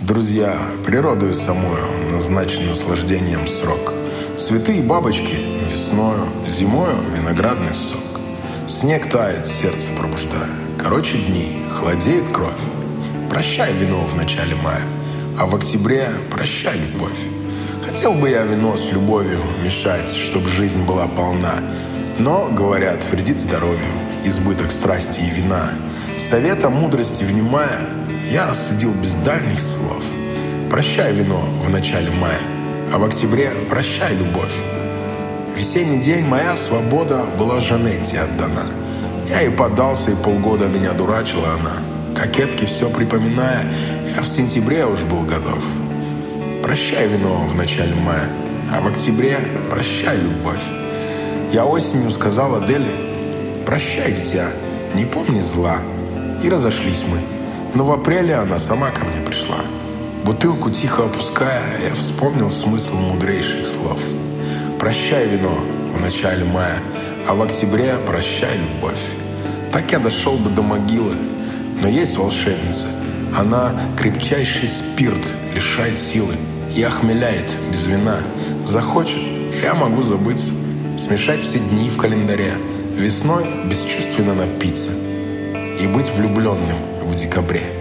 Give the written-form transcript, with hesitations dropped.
Друзья, природою самою назначен наслаждением срок. Цветы и бабочки весною, зимою виноградный сок. Снег тает, сердце пробуждая. Короче дни, холодеет кровь. Прощай вино в начале мая, а в октябре прощай любовь. Хотел бы я вино с любовью мешать, чтоб жизнь была полна. Но, говорят, вредит здоровью избыток страсти и вина. Совета мудрости внимая, я рассудил без дальних слов. Прощай вино в начале мая, а в октябре прощай любовь. Весенний день моя свобода была Жанетте отдана. Я ей поддался, и полгода меня дурачила она. Кокетки все припоминая, я в сентябре уж был готов. Прощай вино в начале мая, а в октябре прощай любовь. Я осенью сказал Аделе: прощай, дитя, не помни зла. И разошлись мы. Но в апреле она сама ко мне пришла. Бутылку тихо опуская, я вспомнил смысл мудрейших слов. Прощай вино в начале мая, а в октябре прощай любовь. Так я дошел бы до могилы. Но есть волшебница. Она крепчайший спирт лишает силы и охмеляет без вина. Захочет, я могу забыться, смешать все дни в календаре, весной бесчувственно напиться и быть влюбленным в декабре.